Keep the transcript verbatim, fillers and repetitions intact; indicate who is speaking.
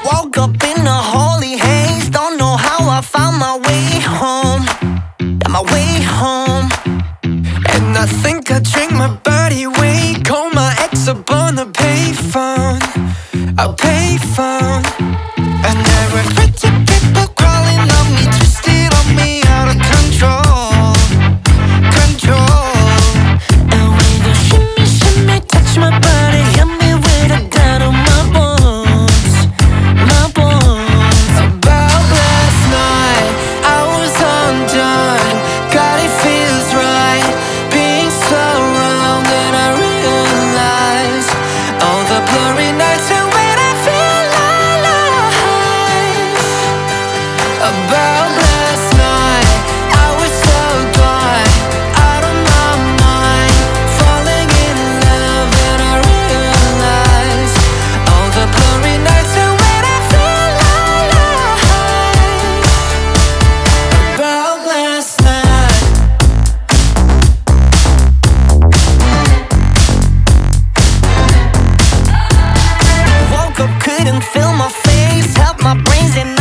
Speaker 1: Woke up in a holy haze, don't know how I found my way home. Yeah, my way home.
Speaker 2: And I think I drank my body weight, call my ex up on the payphone, a payphone. And there were pretty people crawling on me, twisted on me, out of control, control.
Speaker 1: And when you shimmy, shimmy, touch my body, hit me with a gun on my bones, my bones.
Speaker 2: About last night, I was undone. God, it feels right being so wrong. Then I realized all the blurry nights and when I feel alive. About last night, I was so gone, out of my mind, falling in love, and I realized all the blurry nights and when I feel alive. About last night.
Speaker 1: Woke up, couldn't feel my face, help my brains and